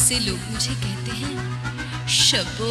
से लोग मुझे कहते हैं शब्बो।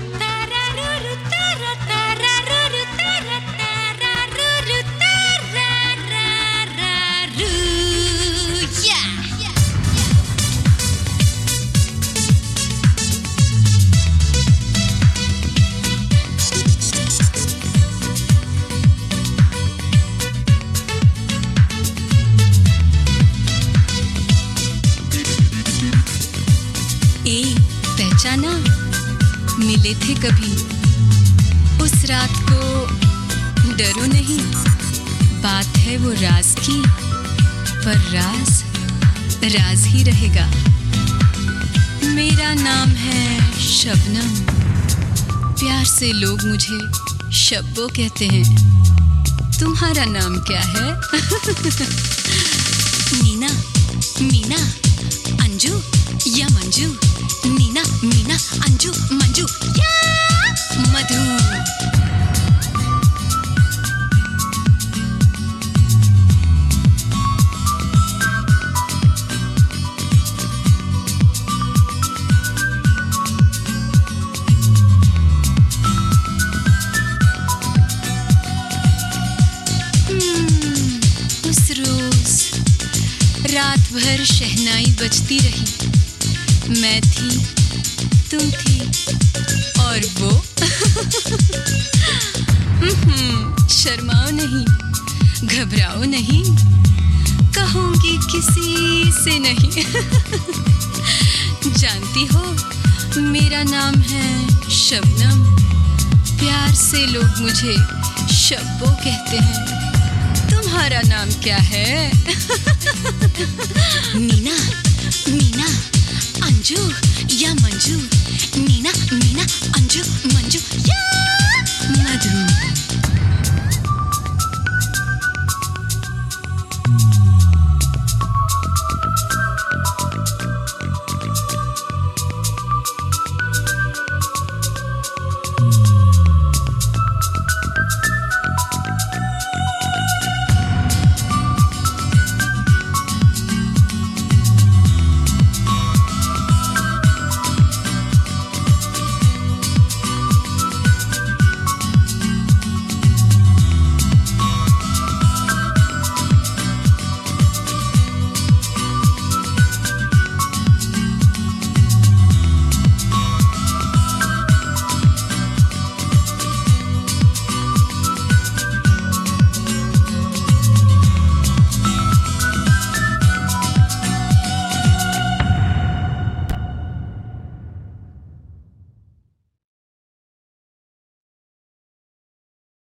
पहचाना, मिले थे कभी उस रात को, डरो नहीं, बात है वो राज की, पर राज ही रहेगा। मेरा नाम है शबनम, प्यार से लोग मुझे शब्बो कहते हैं। तुम्हारा नाम क्या है? नीना, मीना, अंजू या मंजू? नीना, मीना, अंजू, मंजू या मधु? उस रोज रात भर शहनाई बजती रही, मैं थी, तुम थी और वो। शर्माओ नहीं, घबराओ नहीं, कहूंगी किसी से नहीं। जानती हो मेरा नाम है शबनम, प्यार से लोग मुझे शब्बो कहते हैं। तुम्हारा नाम क्या है? नीना, मीना, अंजू या मंजू? नीना, मीना, अंजू, मंजू या मधु?